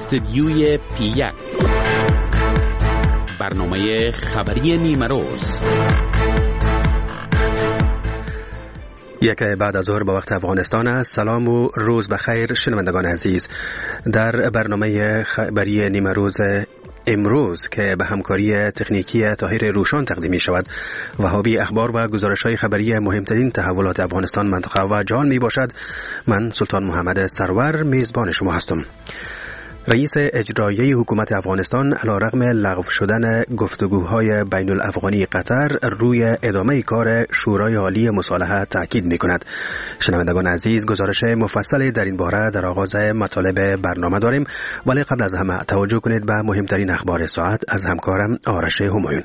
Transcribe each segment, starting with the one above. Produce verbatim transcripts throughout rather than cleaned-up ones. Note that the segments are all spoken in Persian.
استدیوی پی یک، برنامه خبری نیمه روز. یک بعد از ظهر به وقت افغانستان است. سلام و روز بخیر شنوندگان عزیز. در برنامه خبری نیمه روز امروز که به همکاری تکنیکی طاهر روشان تقدیم می شود و حاوی اخبار و گزارش‌های خبری مهمترین تحولات افغانستان، منطقه و جهان می باشد، من سلطان محمد سرور میزبان شما هستم. رئیس اجرایی حکومت افغانستان علیرغم لغو شدن گفتگوهای بین الافغانی قطر روی ادامه کار شورای عالی مصالحه تاکید می‌کند. شنوندگان عزیز، گزارش مفصل در این باره در آغاز مطالب برنامه داریم، ولی قبل از همه توجه کنید به مهمترین اخبار ساعت از همکارم آرش همایون.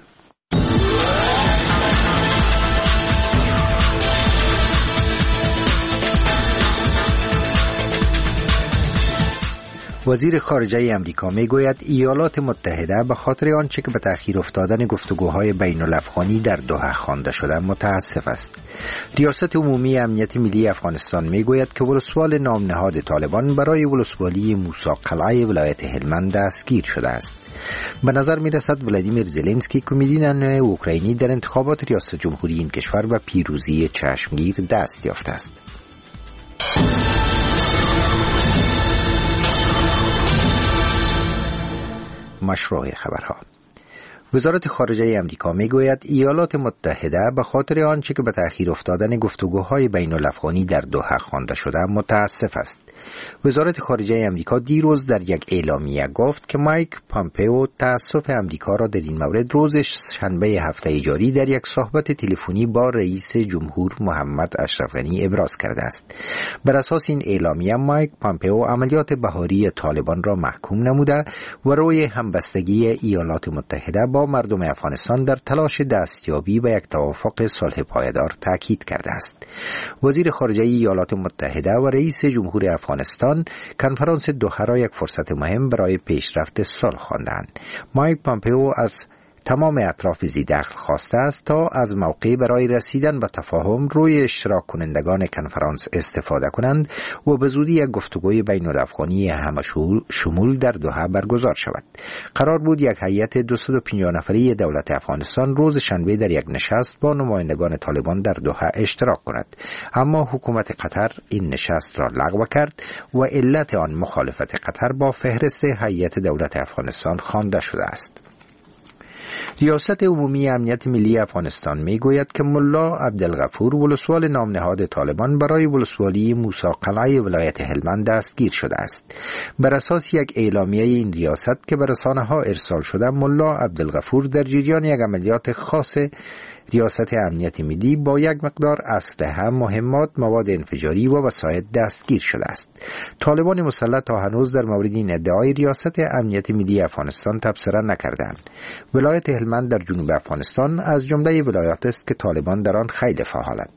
وزیر خارجه امریکا میگوید ایالات متحده به خاطر آنچه که به تأخیر افتادن گفتگوهای بین الافغانی در دوحه خوانده شده متاسف است. ریاست عمومی امنیت ملی افغانستان میگوید که ولسوال نام نهاد طالبان برای ولسوالی موسی قلعه ولایت هلمند دستگیر شده است. به نظر می رسد ولادیمیر زلنسکی کمدین اوکراینی در انتخابات ریاست جمهوری این کشور و پیروزی چشمگیر دست یافته است. مشروع خبرها. وزارت خارجه امریکا میگوید ایالات متحده به خاطر آنچه که به تأخیر افتادن گفتگوهای بین الافغانی در دوحه خوانده شده متاسف است. وزارت خارجه امریکا دیروز در یک اعلامیه گفت که مایک پامپئو تأسف امریکا را در این مورد روز شنبه هفته جاری در یک صحبت تلفنی با رئیس جمهور محمد اشرف غنی ابراز کرده است. بر اساس این اعلامیه مایک پامپئو عملیات بهاری طالبان را محکوم نموده و روی همبستگی ایالات متحده با مردم افغانستان در تلاش دستیابی به یک توافق صلح پایدار تاکید کرده است. وزیر خارجه ایالات متحده و رئیس جمهور افغانستان کنفرانس دوحه را یک فرصت مهم برای پیشرفت صلح خواندند. مایک پامپئو از تمام اطراف ذی‌دخل خواسته است تا از موقع برای رسیدن به تفاهم روی اشتراک کنندگان کنفرانس استفاده کنند و به زودی یک گفتگوی بین الافغانی همه شمول در دوحه برگزار شود. قرار بود یک هیئت دویست و پنجاه نفری دولت افغانستان روز شنبه در یک نشست با نمایندگان طالبان در دوحه اشتراک کند، اما حکومت قطر این نشست را لغو کرد و علت آن مخالفت قطر با فهرست هیئت دولت افغانستان خوانده شده است. ریاست عمومی امنیت ملی افغانستان میگوید که ملا عبدالغفور ولسوال نام نهاد طالبان برای ولسوالی موسی قلعه ولایت هلمند دستگیر شده است. بر اساس یک اعلامیه این ریاست که به رسانه‌ها ارسال شده، ملا عبدالغفور در جریان یک عملیات خاص ریاست امنیت ملی با یک مقدار اسلحه، مهمات، مواد انفجاری و وسایل دستگیر شده است. طالبان مسلح تا هنوز در مورد این ادعای ریاست امنیت ملی افغانستان تبصره نکردند. ولایت هلمند در جنوب افغانستان از جمله ولایات است که طالبان در آن خیلی فعالند.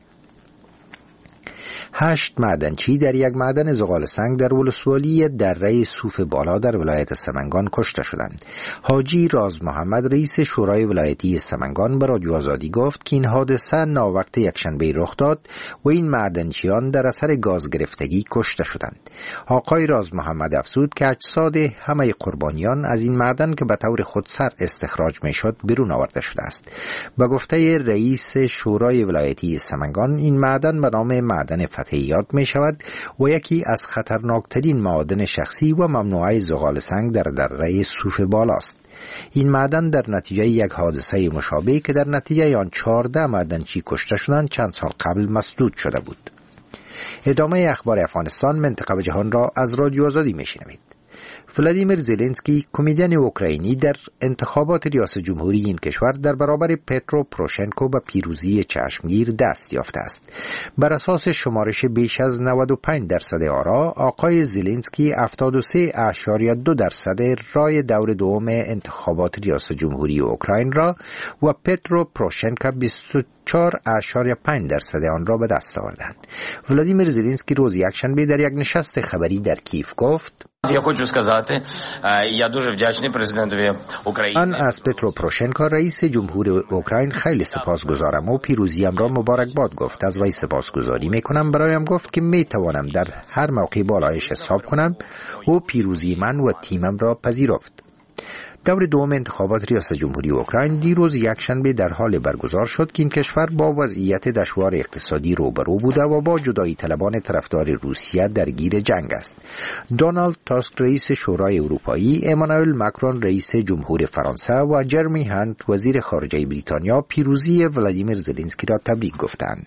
هشت معدنچی در یک معدن زغال سنگ در ولسوالی دره صوف بالا در ولایت سمنگان کشته شدند. حاجی راز محمد رئیس شورای ولایتی سمنگان به رادیو آزادی گفت که این حادثه ناوقت یکشنبه رخ داد و این معدنچیان در اثر گاز گرفتگی کشته شدند. آقای راز محمد افزود که اجساد همه قربانیان از این معدن که به طور خودسر استخراج میشد بیرون آورده شده است. به گفته رئیس شورای ولایتی سمنگان، این معدن به نام معدن فتحیات می شود و یکی از خطرناکترین معادن شخصی و ممنوعه زغال سنگ در دره صوف بالاست. این معدن در نتیجه یک حادثه مشابه که در نتیجه آن چهارده معدنچی کشته شدند چند سال قبل مسدود شده بود. ادامه اخبار افغانستان، منطقه و جهان را از رادیو آزادی می شنوید. ولادیمیر زلنسکی کمدین اوکراینی در انتخابات ریاست جمهوری این کشور در برابر پترو پروشنکو به پیروزی چشمگیر دست یافته است. بر اساس شمارش بیش از نود و پنج درصد آرا، آقای زلنسکی هفتاد و سه اشاریه دو درصد رای دور دوم انتخابات ریاست جمهوری اوکراین را و پترو پروشنکو بیست و چهار اشاریه پنج درصد آن را به دست آوردند. ولادیمیر زلنسکی روز یکشنبه در یک نشست خبری در کیف گفت: Я хочу сказати, я дуже вдячний президентові України. من از پترو پروشنکو رئیس جمهور اوکراین خیلی سپاسگزارم و پیروزیم را مبارکباد گفت. از وی سپاسگزاری میکنم. برایم گفت که میتوانم در هر موقع بالایش حساب کنم و پیروزی من و تیمم را پذیرفت. دور دوم انتخابات ریاست جمهوری اوکراین دیروز یکشنبه در حال برگزار شد که این کشور با وضعیت دشوار اقتصادی روبرو بوده و با جدایی طلبان طرفدار روسیه درگیر جنگ است. دونالد تاسک رئیس شورای اروپایی، امانوئل ماکرون رئیس جمهور فرانسه و جرمی هانت وزیر خارجه بریتانیا پیروزی ولادیمیر زلنسکی را تبریک گفتند.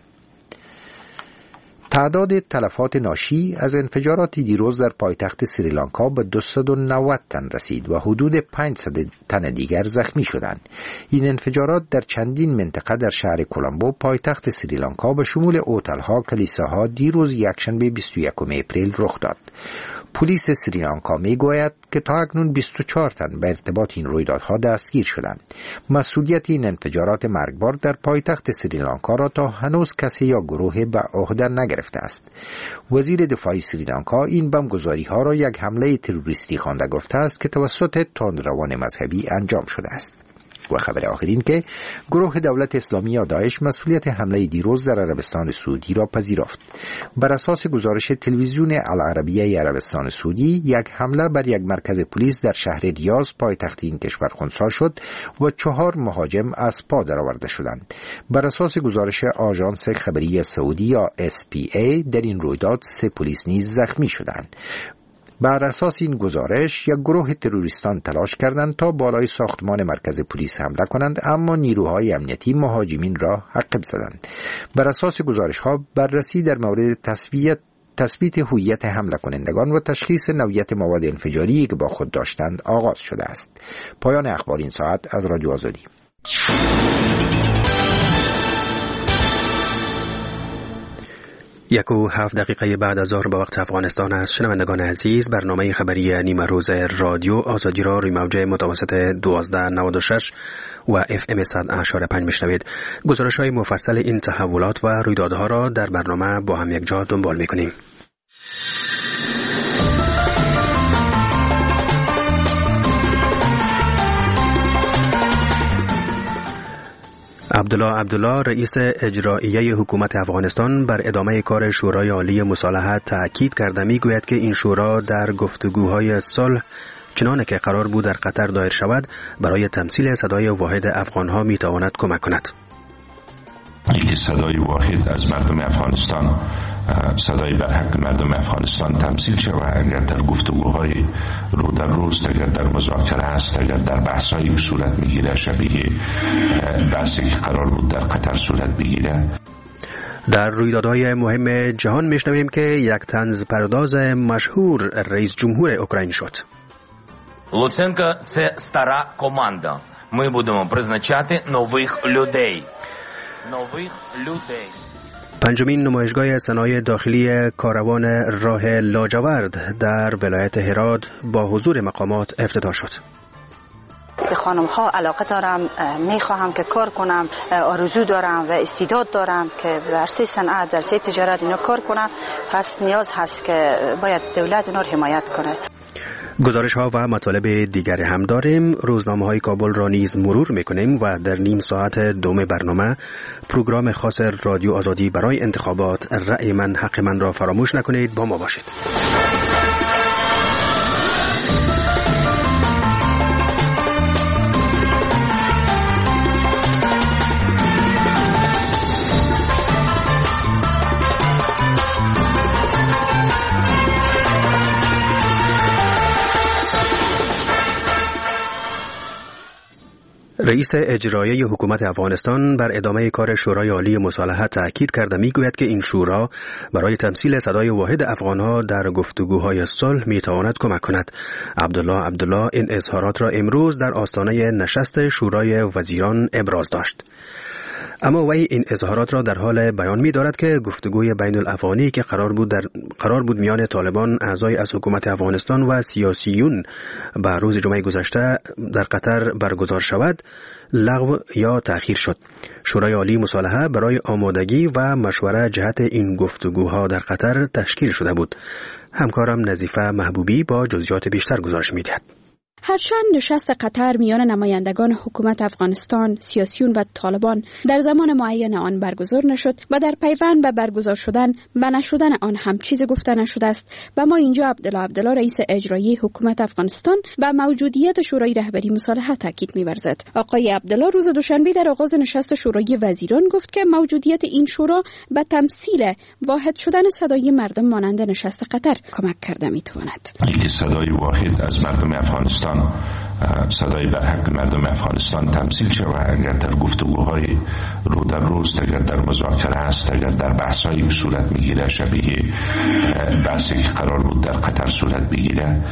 تعداد تلفات ناشی از انفجارات دیروز در پایتخت سریلانکا به دویست و نود تن رسید و حدود پانصد تن دیگر زخمی شدند. این انفجارات در چندین منطقه در شهر کولمبو پایتخت سریلانکا به شمول هتل‌ها، کلیساها دیروز یکشنبه بیست و یکم اپریل رخ داد. پلیس سریلانکا میگوید که تا اکنون بیست و چهار تن به ارتباط این رویدادها دستگیر شدند. مسئولیت این انفجارات مرگبار در پایتخت سریلانکا را تا هنوز کسی یا گروه به عهده نگرفته است. وزیر دفاع سریلانکا این بمبگذاری ها را یک حمله تروریستی خوانده گفته است که توسط تندروان مذهبی انجام شده است. و خبر آخرین که گروه دولت اسلامی یا داعش مسئولیت حمله دیروز در عربستان سعودی را پذیرفت. بر اساس گزارش تلویزیون العربیه عربستان سعودی، یک حمله بر یک مرکز پلیس در شهر ریاض پایتخت این کشور خنثی شد و چهار مهاجم از پا درآورده شدند. بر اساس گزارش آژانس خبری سعودی یا اس پی ای، در این رویداد سه پلیس نیز زخمی شدند. بر اساس این گزارش یک گروه تروریستان تلاش کردند تا بالای ساختمان مرکز پلیس حمله کنند، اما نیروهای امنیتی مهاجمین را عقب زدند. بر اساس گزارش‌ها بررسی در مورد تثبیت تثبیت هویت حمله کنندگان و تشخیص نوعیت مواد انفجاری که با خود داشتند آغاز شده است. پایان اخبار این ساعت از رادیو آزادی. یک و هفت دقیقه بعد از ظهر به وقت افغانستان است. شنوندگان عزیز، برنامه خبری نیمه روز رادیو آزادی را روی موج متوسط دوازده نود و شش و اف ام صد و اشاره پنج میشنوید. گزارش های مفصل این تحولات و رویدادها را در برنامه با هم یک جا دنبال میکنیم. عبدالله عبدالله رئیس اجراییه حکومت افغانستان بر ادامه کار شورای عالی مصالحت تاکید کرده. میگوید که این شورا در گفتگوهای صلح چنانه که قرار بود در قطر دایر شود برای تمثیل صدای واحد افغانها میتواند کمک کند. اینکه صدای واحد از مردم افغانستان، صدای بر حق مردم افغانستان تمثیل شود، اگر در گفتگوهای رو در روز، اگر در مذاکره است، اگر در بحث‌هایی صورت میگیره شبیه بحثی که قرار بود در قطر صورت بگیره. در رویدادهای مهم جهان میشنویم که یک طنز پرداز مشهور رئیس جمهور اوکراین شد. Луценко – це стара команда. Ми будемо призначати нових людей. нових людей. پنجمین نمایشگاه صنایع داخلی کاروان راه لاجورد در ولایت هرات با حضور مقامات افتتاح شد. به خانم ها علاقه دارم، میخواهم که کار کنم، آرزو دارم و استعداد دارم که در سه صنعت، در سه تجارت اینا کار کنم. پس نیاز هست که باید دولت اونا رو حمایت کنه. گزارش ها و مطالب دیگری هم داریم. روزنامه های کابل را نیز مرور میکنیم و در نیم ساعت دوم برنامه پروگرام خاص رادیو آزادی برای انتخابات رأی من حق من را فراموش نکنید. با ما باشید. رئیس اجرایی حکومت افغانستان بر ادامه کار شورای عالی مصالحت تاکید کرده. میگوید که این شورا برای تمثیل صدای واحد افغانها در گفتگوهای صلح میتواند کمک کند. عبدالله عبدالله این اظهارات را امروز در آستانه نشست شورای وزیران ابراز داشت. اما وی این اظهارات را در حال بیان می دارد که گفتگوی بین الافغانی که قرار بود در قرار بود میان طالبان اعضای از حکومت افغانستان و سیاسیون به روز جمعه گذشته در قطر برگزار شود لغو یا تأخیر شد. شورای عالی مصالحه برای آمادگی و مشوره جهت این گفتگوها در قطر تشکیل شده بود. همکارم نظیفه محبوبی با جزئیات بیشتر گزارش می‌دهد. هرچند نشست قطر میان نمایندگان حکومت افغانستان، سیاسیون و طالبان در زمان معین آن برگزار نشد و در پیوند به برگزار شدن و نشدن آن هم چیز گفته نشده است و ما اینجا عبدالله عبدالله رئیس اجرایی حکومت افغانستان و موجودیت شورای رهبری مصالحه تاکید می‌ورزد. آقای عبدالله روز دوشنبه در آغاز نشست شورای وزیران گفت که موجودیت این شورا به تمثیل واحد شدن صدای مردم مانند نشست قطر کمک کرده می‌تواند. اینکه صدای واحد از مردم افغانستان، صدای بر حق مردم افغانستان تمثیل شود. اگر در گفتگوهای رو در روز، اگر در مذاکره است، اگر در بحث‌هایی که صورت می‌گیره شبیه بحثی که قرار بود در قطر صورت بگیره،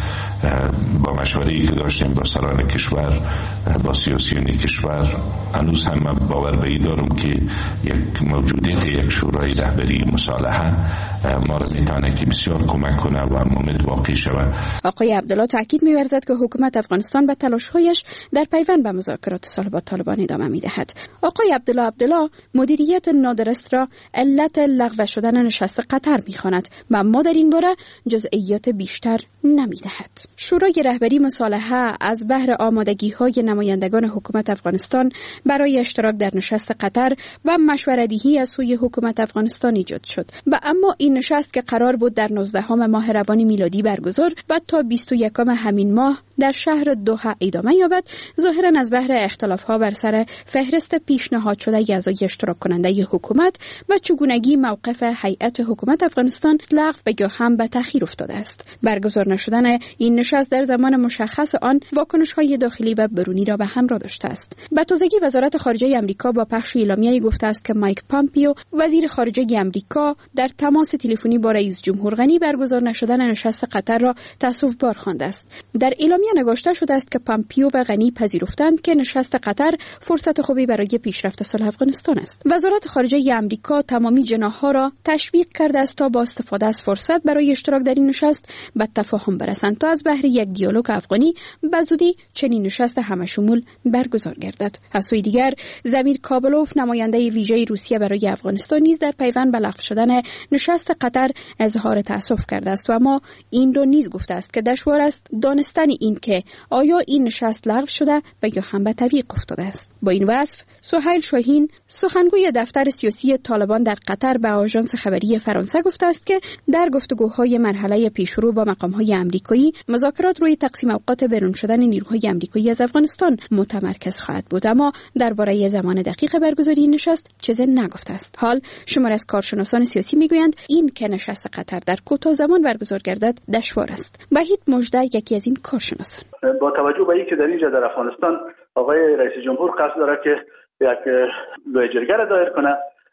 با مشوره‌ای که داشتیم با سران کشور، با سیاسیون کشور، هنوز هم باور به این دارم که یک موجودیت یک شورای رهبری مصالحه ما را می‌تواند که بسیار کمک کنه و ممکن واقع شود. آقای عبدالله تاکید می‌ورزد که حکومت افغانستان به تلاش‌هایش در پیوند به مذاکرات صلح با طالبان ادامه می‌دهد. آقای عبدالله عبدالله مدیریت نادرست را علت لغو شدن نشست قطر می‌خواند و ما در این باره جزئیات بیشتر نمی‌دهد. شورای رهبری مصالحه از بهر آمادگی‌های نمایندگان حکومت افغانستان برای اشتراک در نشست قطر و مشوره‌دهی از سوی حکومت افغانستان ایجاد شد و اما این نشست که قرار بود در نوزدهم ماه روان میلادی برگزار و تا بیست و یکم همین ماه در شهر دوحه ادامه یابد، ظاهراً از بهر اختلاف‌ها بر سر فهرست پیشنهاد شده اعضای اشتراک کننده حکومت و چگونگی موقف هیئت حکومت افغانستان لغو و یا هم به تأخیر افتاده است. برگزار نشدن این نشست در زمان مشخص آن واکنش‌های داخلی و برونی را به همراه داشته است. به تازگی وزارت خارجه آمریکا با پخش اعلامیه‌ای گفته است که مایک پامپیو وزیر خارجه آمریکا در تماس تلفنی با رئیس جمهور غنی برگزار نشدن نشست قطر را تأسف‌بار خوانده است. در اعلامیه نگاشته شده است که پامپیو و غنی پذیرفتند که نشست قطر فرصت خوبی برای پیشرفت صلح افغانستان است. وزارت خارجه آمریکا تمامی جناح‌ها را تشویق کرده است تا با استفاده از فرصت برای اشتراک در این نشست به تفاهم برسند تا از بهر یک دیالوگ افغانی به زودی چنین نشست همشمول برگزار گردد. از سوی دیگر زمیر کابلوف نماینده ویژه روسیه برای افغانستان نیز در پیوند به لغو شدن نشست قطر اظهار تأسف کرده است و اما این را نیز گفته است که دشوار است دانستن این که آیا این نشست لغو شده و یا هم به تعویق افتاده است. با این وصف سهیل شاهین سخنگوی دفتر سیاسی طالبان در قطر به آژانس خبری فرانسه گفته است که در گفتگوهای مرحله پیشرو با مقام‌های آمریکایی مذاکرات روی تقسیم اوقات برون شدن نیروهای آمریکایی از افغانستان متمرکز خواهد بود، اما درباره زمان دقیق برگزاری این نشست چیزی نگفته است. حال شمار از کارشناسان سیاسی میگویند این که نشست قطر در کوتاه زمان برگزار گردد دشوار است. وحید مژده یکی از این کارشناسان با توجه به اینکه در اینجا در افغانستان آقای رئیس جمهور قصد داره که یک لوی جرگه را دایر کنه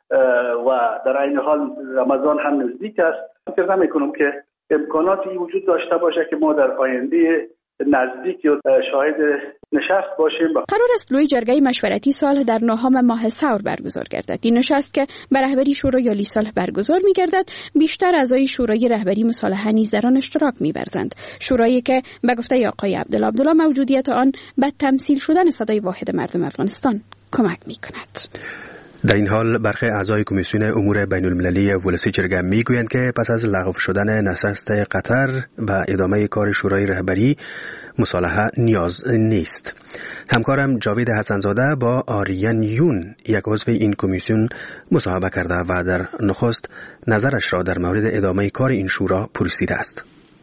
و در این حال رمضان هم نزدیک است، فکر نمی‌کنم که امکاناتی وجود داشته باشه که ما در آینده نزدیک شاهد نشست باشیم. قرار است لوی جرگه مشورتی صلح در نهم ماه ثور برگزار گردد. این نشست که به رهبری شورای عالی صلح برگزار می‌گردد، بیشتر اعضای شورای رهبری مصالحه نیز در آن اشتراک می‌ورزند. شورایی که به گفته آقای عبدالله عبدالله موجودیت آن به تمثیل شدن صدای واحد مردم افغانستان کمک می‌کند. در این حال برخی اعضای کمیسیون امور بین المللی ولسی جرگه میگویند که پس از لغو شدن نشست قطر و ادامه کار شورای رهبری مصالحه نیاز نیست. همکارم جاوید حسنزاده با آریان یون یک عضو این کمیسیون مصاحبه کرده و در نخست نظرش را در مورد ادامه کار این شورا پرسیده است.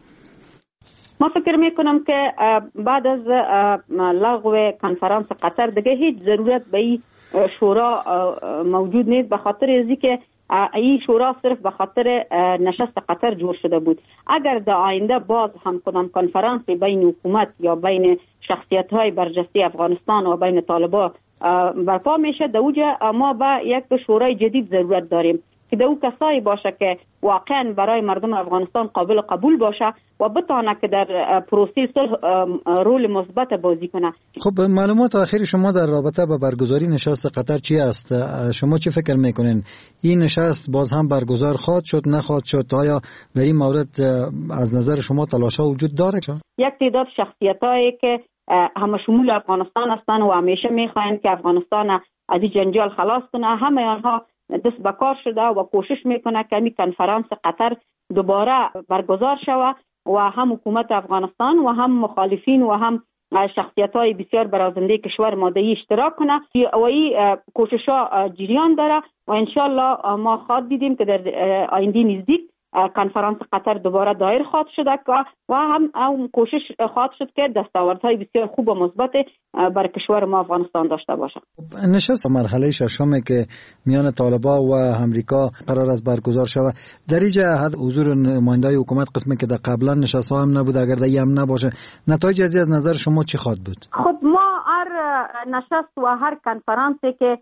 ما فکر میکنم که بعد از لغو کنفرانس قطر دیگه هیچ ضرورت به این شورا موجود نیست، به خاطر ازی که این شورا صرف به خاطر نشست قطر جور شده بود. اگر در آینده باز هم کدام کنفرانس بین حکومت یا بین شخصیت های برجسته افغانستان و بین طالبان برپا میشه، در اوجه ما به یک شورای جدید ضرورت داریم که دو کسایی باشه که واقعا برای مردم افغانستان قابل قبول باشه و بتونه که در پروسه صلح رول مثبت بازی کنه. خب معلومات اخیر شما در رابطه با برگزاری نشست قطر چی است؟ شما چه فکر میکنین؟ این نشست باز هم برگزار خواهد شد نخواهد شد؟ آیا در این مورد از نظر شما تلاش‌ها وجود داره؟ یک تعداد شخصیتایی که همه شمول افغانستان هستند و همیشه میخواین که افغانستان از این جنجال خلاص کنه، همه آنها دست به کار شده و کوشش میکنه که این کنفرانس قطر دوباره برگزار شود و هم حکومت افغانستان و هم مخالفین و هم شخصیت‌های بسیار برازنده کشور ماده‌ای اشتراک کنه و این کوشش‌ها جریان داره و انشالله ما خواهد دیدیم که در آینده نزدیک کنفرانس قطر دوباره دایر خواهد شد و هم هم کوشش خواهد شد که دستاوردهای بسیار خوب و مثبت بر کشور ما افغانستان داشته باشه. نشست مرحله ششم که میان طالبان و امریکا قرار است برگزار شود، در این جهت حضور نماینده‌های حکومت قسمی که در قبلا نشست‌ها هم نبود، اگر در هم نباشه نتایج از از نظر شما چی خواهد بود؟ خب ما هر نشست و هر کنفرانسی که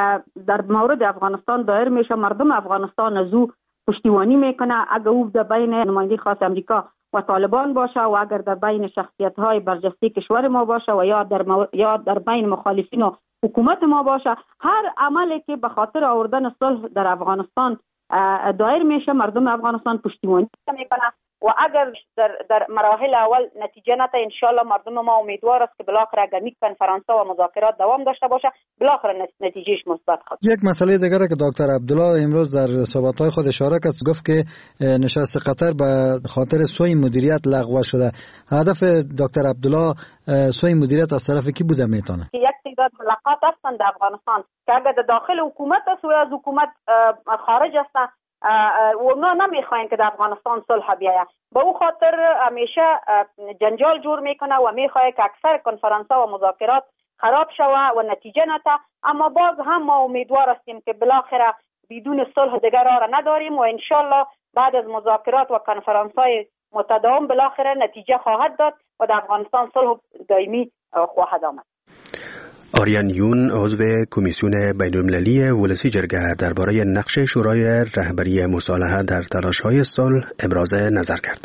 در مورد افغانستان دایر میشه مردم افغانستان از او پشتیبانی میکنه، اگر او در بین نماینده خاص امریکا و طالبان باشه و اگر در بین شخصیت‌های برجسته کشور ما باشه و یا در مو... یا در بین مخالفین و حکومت ما باشه، هر عملی که به خاطر آوردن صلح در افغانستان دایر میشه مردم افغانستان پشتیبانی میکنه و اگر در در مراحل اول نتیجه نده انشالله مردم ما امیدوار است که بالاخره اگر این کنفرانس ها و مذاکرات دوام داشته باشه بالاخره نتیجهش مثبت خواهد. یک مسئله دیگر که دکتر عبدالله امروز در صحبت‌های خود اشاره کرد، گفت که نشست قطر به خاطر سوء مدیریت لغو شده. هدف دکتر عبدالله سوء مدیریت از طرف کی بوده میتونه؟ یک تعداد ملاقات هستند در افغانستان که اگر در داخل حکومت است و از حکومت خارج است و اونا نمیخواین که در افغانستان صلح بیاید، به او خاطر همیشه جنجال جور میکنه و میخواد که اکثر کنفرانس ها و مذاکرات خراب شود و نتیجه نده. اما باز هم ما امیدوار هستیم که بالاخره بدون صلح دیگر راه نداریم و انشالله بعد از مذاکرات و کنفرانس های متداوم بالاخره نتیجه خواهد داد و در افغانستان صلح دائمی خواهد آمد. آریان یون عضو کمیسیون بین‌المللی ولسی جرگه درباره نقش شورای رهبری مصالحه در تلاش‌های صلح ابراز نظر کرد.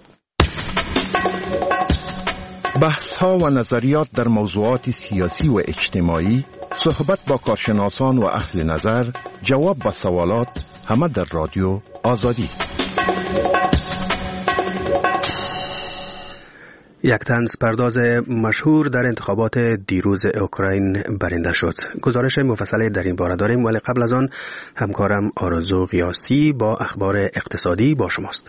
بحث‌ها و نظریات در موضوعات سیاسی و اجتماعی، صحبت با کارشناسان و اهل نظر، جواب با سوالات، همه در رادیو آزادی. یک طنز پرداز مشهور در انتخابات دیروز اوکراین برنده شد. گزارش مفصلی در این باره داریم، ولی قبل از آن همکارم آرزو قیاسی با اخبار اقتصادی با شماست.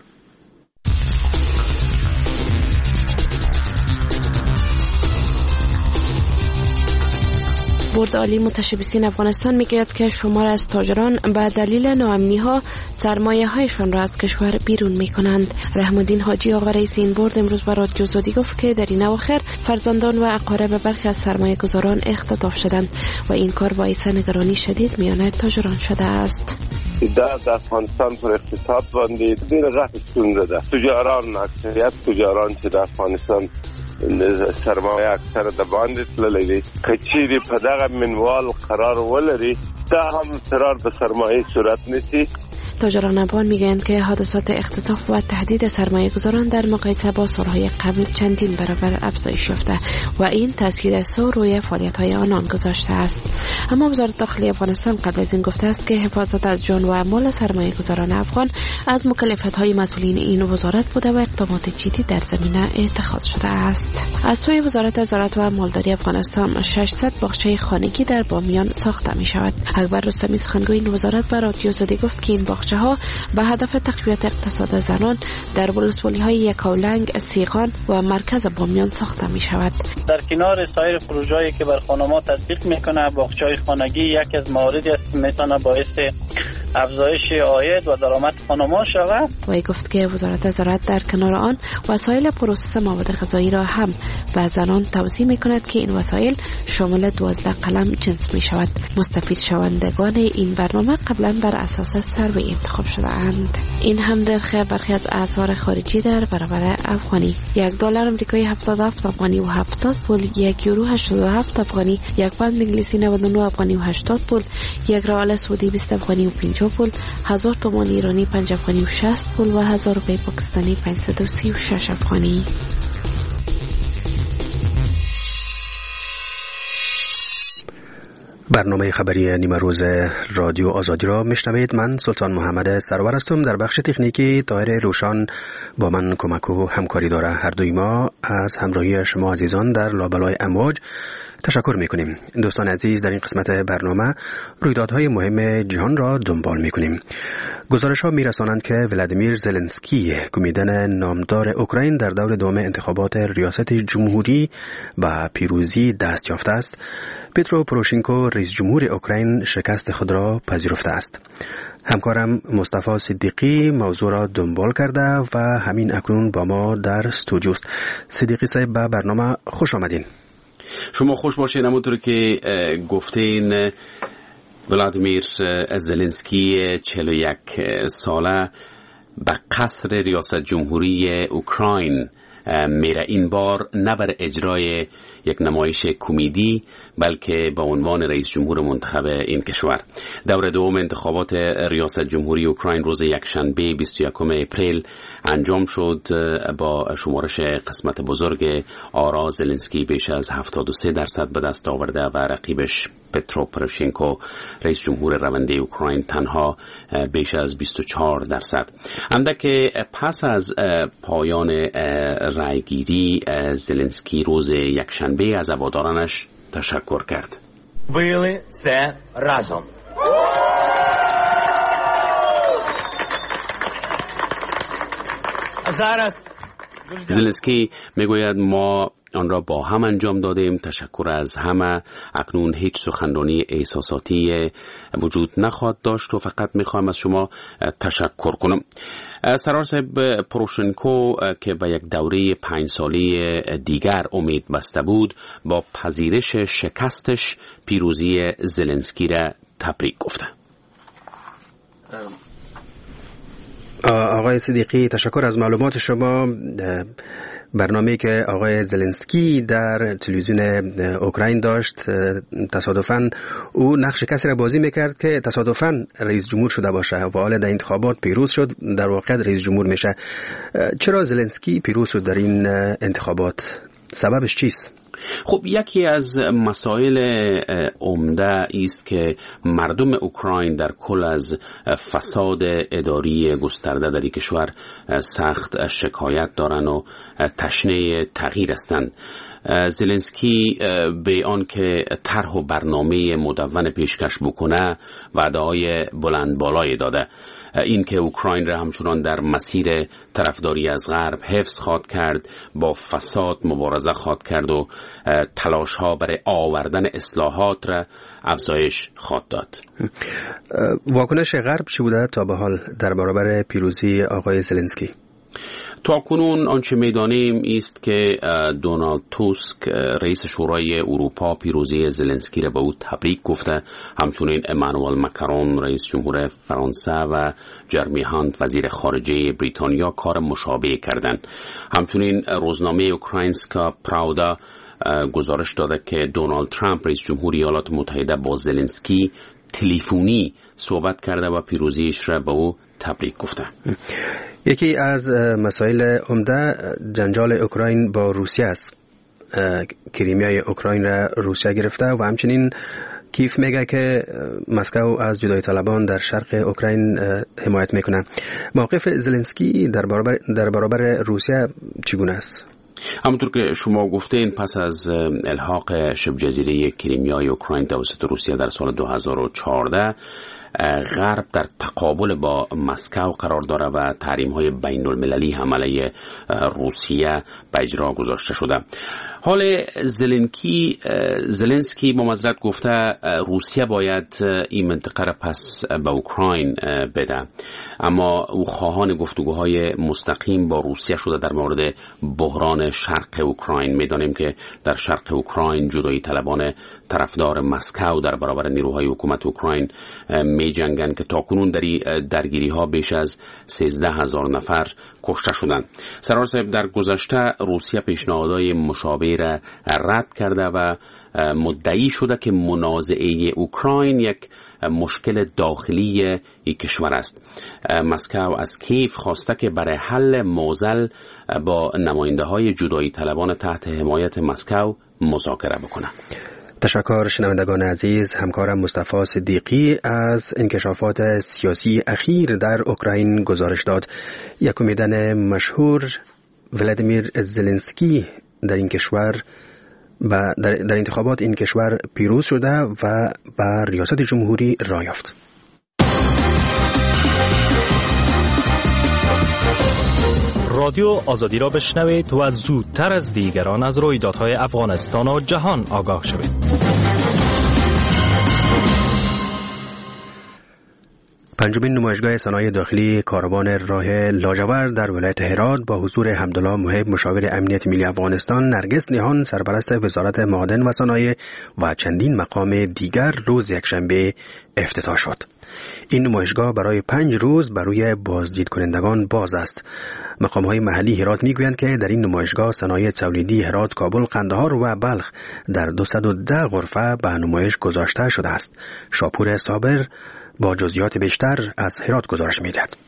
بورد عالی متشبثین افغانستان میگوید که شمار از تاجران به دلیل ناامنی ها سرمایه هایشان را از کشور بیرون میکنند. رحم الدین حاجی آقا رئیس این بورد امروز به رادیو آزادی گفت که در این اواخر فرزندان و اقارب برخی از سرمایه گذاران اختطاف شدند و این کار باعث نگرانی شدید میان تاجران شده است. در افغانستان پر اقتصاد باندې ډېر غټ ستونزه ده. تجاران اکثریت تجاران چې د افغانستان سرمایه اکثر د باندې تللی دي، که چیرې په دغه منوال قرار ولري دا هم اضطرار به سرمایه صورت نیسي. تاجران افغان میگویند که حادثات اختطاف و تهدید سرمایه گذاران در مقایسه با سالهای قبل چندین برابر افزایش یافته و این تاثیر سو روی فعالیت های آنان گذاشته است. اما وزارت داخلی افغانستان قبل از این گفته است که حفاظت از جان و مال سرمایه گذاران افغان از مکلفیت های مسئولین این وزارت بوده و اقدامات جدی در زمینه اتخاذ شده است. از سوی وزارت زراعت و مالداری افغانستان ششصد باغچه خانگی در بامیان ساخته می شود. اکبر رستمی سخنگوی این وزارت به رادیو آزادی گفت که این باغچه ها به هدف تقویت اقتصاد زنان در ولسوالی‌های یکاولنگ، سیغان و مرکز بامیان ساخته می شود. در کنار سایر پروژه‌ای که بر خانم‌ها تطبیق میکنه، باغچه‌های خانگی یک از مواردی است که میتونه باعث افزایش عاید و درآمد خانم‌ها شود. وی گفت که وزارت زراعت در کنار آن وسایل پروسس مواد غذایی را هم به زنان توزیع میکند که این وسایل شامل دوازده قلم جنس می شود. مستفید شوندگان این برنامه قبلا بر اساس سروی انتخاب شده اند. این هم در برخی از اسعار خارجی در برابر افغانی: یک دلار آمریکایی هفتاد و هفت افغانی و هفتاد پول، یک یورو هشتاد و هفت افغانی، یک پوند انگلیسی نود و نه افغانی و هشتاد پول، یک ریال سعودی بیست افغانی و پنجاه پنجاه پول، هزار تومان ایرانی پنج افغانی و شصت پول و هزار روپیه پاکستانی پانصد و سی و شش افغانی. برنامه خبری نیمه روز رادیو آزادی را میشنوید. من سلطان محمد سرور هستم. در بخش تکنیکی طاهر روشان با من کمک و همکاری داره. هر دوی ما از همراهی شما عزیزان در لابلای امواج تشکر میکنیم. دوستان عزیز، در این قسمت برنامه رویدادهای مهم جهان را دنبال میکنیم. گزارش ها میرسانند که ولادیمیر زلنسکی، کمیدن نامدار اوکراین، در دور دوم انتخابات ریاست جمهوری و پیروزی دست یافته است. پترو پوروشنکو، رئیس جمهور اوکراین، شکست خود را پذیرفته است. همکارم مصطفی صدیقی موضوع را دنبال کرده و همین اکنون با ما در استودیو است. صدیقی صاحب، به برنامه خوش آمدین. شما خوش باشین. همونطور که گفتین، ولادیمیر زلنسکی چهل و یک ساله به قصر ریاست جمهوری اوکراین میره. این بار نه بر اجرای یک نمایش کمدی بلکه به عنوان رئیس جمهور منتخب این کشور. دور دوم انتخابات ریاست جمهوری اوکراین روز یکشنبه بیست و یکم اپریل انجام شد. با شمارش قسمت بزرگ آرا زلنسکی بیش از هفتاد و سه درصد به دست آورده و رقیبش پترو پوروشنکو، رئیس جمهور رونده اوکراین، تنها بیش از بیست و چهار درصد. اندک پس از پایان رأیگیری، زلنسکی روز یکشنبه از هوادارانش تشکر کرد. Byli це разом. Зараз زلنسکی میگوید ما آن را با هم انجام دادیم. تشکر از همه. اکنون هیچ سخنرانی احساساتی وجود نخواهد داشت و فقط میخواهم از شما تشکر کنم. سرار صاحب، پوروشنکو که به یک دوره پنج سالی دیگر امید بسته بود، با پذیرش شکستش پیروزی زلنسکی را تبریک گفته. آقای صدیقی، تشکر از معلومات شما. برنامه‌ای که آقای زلنسکی در تلویزیون اوکراین داشت، تصادفاً او نقش کسی را بازی میکرد که تصادفاً رئیس جمهور شده باشه و حالا در انتخابات پیروز شد، در واقع رئیس جمهور میشه. چرا زلنسکی پیروز شد در این انتخابات؟ سببش چیست؟ خب، یکی از مسائل عمده است که مردم اوکراین در کل از فساد اداری گسترده در این کشور سخت شکایت دارند و تشنه تغییر هستند. زلنسکی به آن که طرح و برنامه مدون پیشکش بکنه وعده‌های بلند بالایی داده. این که اوکراین را همچنان در مسیر طرفداری از غرب حفظ خواهد کرد، با فساد مبارزه خواهد کرد و تلاش ها برای آوردن اصلاحات را افزایش خواهد داد. واکنش غرب چی بوده تا به حال در برابر پیروزی آقای زلنسکی؟ تا کنون آنچه می‌دانیم است که دونالد توسک، رئیس شورای اروپا، پیروزی زلنسکی را به او تبریک گفته. همچنین امانوئل ماکرون، رئیس جمهور فرانسه، و جرمی هانت، وزیر خارجه بریتانیا، کار مشابه کردند. همچنین روزنامه اوکراینسکا پراودا گزارش داده که دونالد ترامپ، رئیس جمهور ایالات متحده، با زلنسکی تلفنی صحبت کرده و پیروزیش را به او تبریک گفته. یکی از مسائل عمده جنجال اوکراین با روسیه است. کریمیای اوکراین را روسیه گرفته و همچنین کیف میگه که مسکو از جدای طلبان در شرق اوکراین حمایت میکنه. موقف زلنسکی در برابر در برابر روسیه چگونه است؟ همونطور که شما گفتین، پس از الحاق شبه جزیره کریمیای اوکراین توسط روسیه در سال دو هزار و چهارده، غرب در تقابل با مسکو قرار داره و تحریم‌های بین‌المللی هم علیه روسیه به اجرا گذاشته شده. حال زلنسکی زلنسکی با معذرت گفته روسیه باید این منطقه را پس به اوکراین بده، اما او خواهان گفتگوهای مستقیم با روسیه شده در مورد بحران شرق اوکراین. می‌دانیم که در شرق اوکراین جدایی طلبان طرفدار مسکو در برابر نیروهای حکومت اوکراین می می جنگند که تاکنون در درگیری ها بیش از سیزده هزار نفر کشته شدند. سرور صاحب، در گذشته روسیه پیشنهادهای مشابه را رد کرده و مدعی شده که منازعه اوکراین یک مشکل داخلی این کشور است. مسکو از کیف خواسته که برای حل معضل با نماینده های جدایی طلبان تحت حمایت مسکو مذاکره بکنه. تشکر شنوندگان عزیز. همکارم مصطفی صدیقی از انکشافات سیاسی اخیر در اوکراین گزارش داد. یک امیدن مشهور ولادیمیر زلنسکی در این کشور و در, در انتخابات این کشور پیروز شده و بر ریاست جمهوری راه یافت. رادیو آزادی را بشنوید و زودتر از دیگران از رویدادهای افغانستان و جهان آگاه شوید. پنجمین نمایشگاه صنایع داخلی کاروان راه لاجورد در ولایت هرات با حضور حمدالله محب مشاور امنیت ملی افغانستان، نرگس نیهان سرپرست وزارت معادن و صنایع و چندین مقام دیگر روز یکشنبه افتتاح شد. این نمایشگاه برای پنج روز برای بازدید کنندگان باز است. مقام‌های محلی هرات می‌گویند که در این نمایشگاه صنایع تولیدی هرات، کابل، قندهار و بلخ در دویست و ده غرفه به نمایش گذاشته شده است. شاپور صابر با جزئیات بیشتر از هرات گزارش می‌دهد.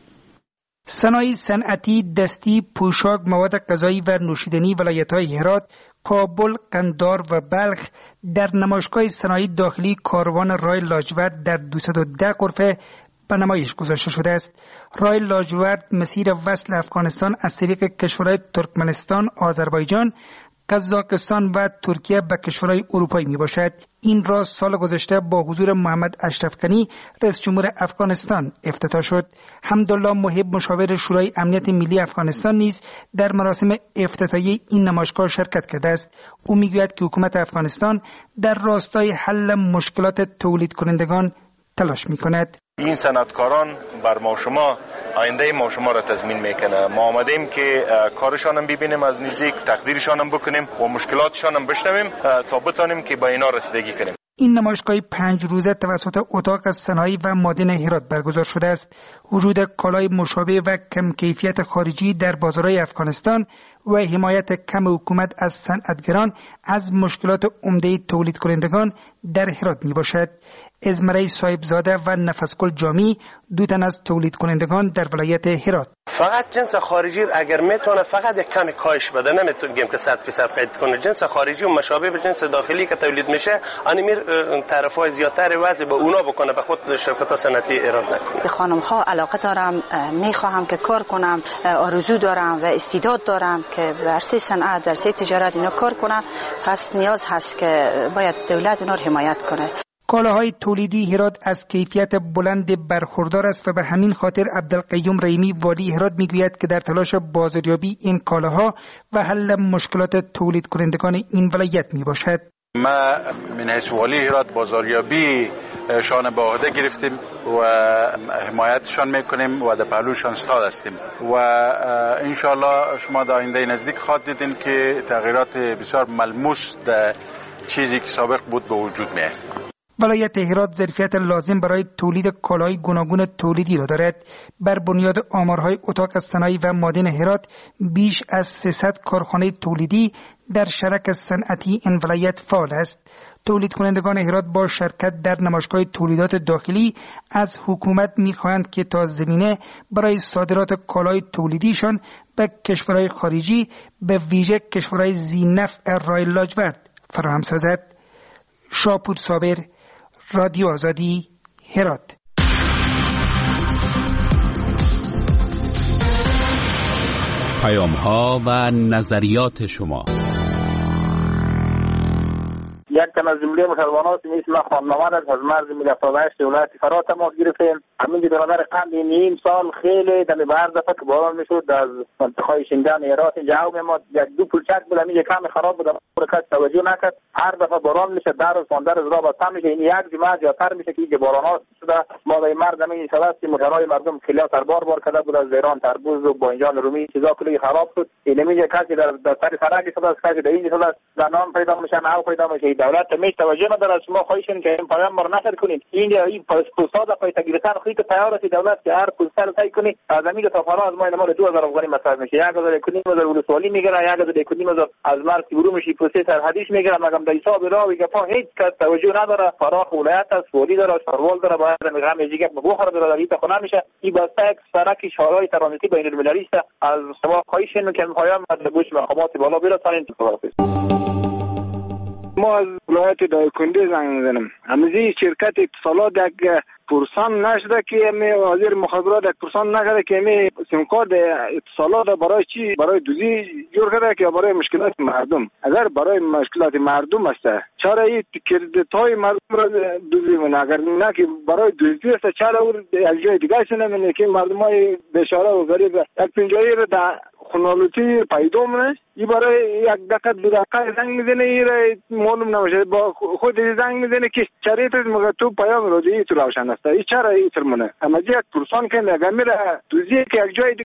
صنایع صنعتی، دستی، پوشاک، مواد غذایی و نوشیدنی ولایت‌های هرات، کابل، قندهار و بلخ در نمایشگاه صنایع داخلی کاروان راه لاجورد در دویست و ده غرفه به نمایش گذاشته شده است. راه لاجورد مسیر وصل افغانستان از طریق کشورهای ترکمنستان، آذربایجان، قزاقستان و ترکیه به کشورهای اروپایی می باشد. این راه سال گذشته با حضور محمد اشرف غنی رئیس جمهور افغانستان افتتاح شد. حمدالله محب مشاور شورای امنیت ملی افغانستان نیز در مراسم افتتاحیه این نمایشگاه شرکت کرده است. او میگوید که حکومت افغانستان در راستای حل مشکلات تولید کنندگان تلاش میکند. این صنعتکاران بر ما شما آینده ما شما را تضمین میکنه. ما آمدیم که کارشان هم ببینیم از نزدیک، تقدیرشان هم بکنیم و مشکلاتشان هم بشنویم تا بتانیم که با اینا رسیدگی کنیم. این نمایشگاه پنج روزه توسط اتاق از صنایع و معادن هرات برگزار شده است. وجود کالای مشابه و کم کیفیت خارجی در بازارهای افغانستان و حمایت کم حکومت از صنعتگران از مشکلات عمده تولید کنندگان در هرات می باشد. ازمرای صاحبزاده و نفسگل جامی دو تن از تولید کنندگان در ولایت هرات. فقط جنس خارجی اگر میتونه فقط یک کمی کاهش بده، نمیتونیم که صد درصد قید کنه. جنس خارجی و مشابه به جنس داخلی که تولید میشه انمیر تعرفه‌های زیادتر وضع به اونا بکنه، به خود شرکت‌ها صنعتی ایراد نکنه. خانم ها علاقه دارم، میخواهم که کار کنم، آرزو دارم و استعداد دارم که در عرصه صنعت، در عرصه تجارت اینا کار کنم، پس نیاز هست که باید دولت اینا رو حمایت کنه. کالاهای تولیدی هرات از کیفیت بلند برخوردار است و به همین خاطر عبدالقیوم رحیمی والی هرات میگوید که در تلاش بازاریابی این کالاها و حل مشکلات تولید کنندگان این ولایت می باشد. ما من حیث والی هرات بازاریابی شان به عهده گرفتیم و حمایتشان میکنیم و در پهلوشان استاد هستیم و انشالله شما در آینده نزدیک خواهد دیدین که تغییرات بسیار ملموس در چیزی که سابق بود به وجود میاد. ولایت هرات ظرفیت لازم برای تولید کالاهای گوناگون تولیدی را دارد. بر بنیاد آمارهای اتاق از صنایع و معادن هرات بیش از سیصد کارخانه تولیدی در شرک صنعتی این ولایت فعال است. تولید کنندگان هرات با شرکت در نمایشگاه تولیدات داخلی از حکومت می‌خواهند که تا زمینه برای صادرات کالای تولیدیشان به کشورهای خارجی به ویژه کشورهای ذی‌نفع راه لاجورد فراهم سازد. شاپور صابر، رادیو آزادی، هرات. پیام ها و نظریات شما. یک تن از جمله مسلمانات مثل خانمان از مرز ملی هفتاد و هشت ولایت فرات تماس گرفتیم. همین برادر قند نیم سال خیلی دم بار دفعه که باران میشد از منطقه شنگان هرات اینجا ما یک دو پلچک بود، همین کم خراب بود، کس توجه نکرد. هر دفعه باران میشه در و ساندر از را بسته میشه، این یک جمعه زیادتر میشه که این بارانات شده. ما در مرز همین شبست که مجرای مردم خیلی تربار بار کرده بود، از ایران تربوز و باینجان رومی چیزا کلی خراب شد. این میگه کسی در در سر سرک شده است، کسی در این شده است، زنان پیدا میشن، او پیدا میشه. دولت میش توجه نداره. شما خواهشین که این پیام را نشر کنین. این این پستاد پای تگریتان خوی که تیار است دولت که هر پستر تای کنی از امید تا فلان از ما مال دو هزار افغانی مصرف میشه. یک هزار و نیم هزار ولسوالی میگیره، یک هزار و نیم هزار از مرز برو میشی پروسه سرحدیش میگیره. مگم در حساب راوی که پا هیچ کس توجه نداره. فراخ ولایت است، ولی داره، سروال داره، باید میگم میگه بخوره داره این تا نمیشه. این بسته یک سرک شورای ترانزیتی بین المللی است. از شما خواهشین که پیام در گوش مقامات بالا برسانید. ما از ولایت دایکنده زنگ میزنم. همزی شرکت اتصالات یک پرسان نشده که می وزیر مخابرات یک پرسان نکرده که می سیم کارت اتصالات برای چی؟ برای دوزی جور کرده که برای مشکلات مردم. اگر برای مشکلات مردم است چرا این کردیت های مردم را دوزی منه؟ اگر نه که برای دوزی است چرا او یک جای دیگه ش نمی‌نه که مردم های بیچاره و غریب یک پنجایی را در خونالوتی پیدا منه. این برای یک دقیقه دو دقیقه زنگ میزنه این را معلوم نمیشه. با خود زنگ میزنه که چرا تو مگه تو پیام رو دی تو روشن است. این چرا این ترمونه؟ اما یک پرسان که نگه میره دوزی که یک جای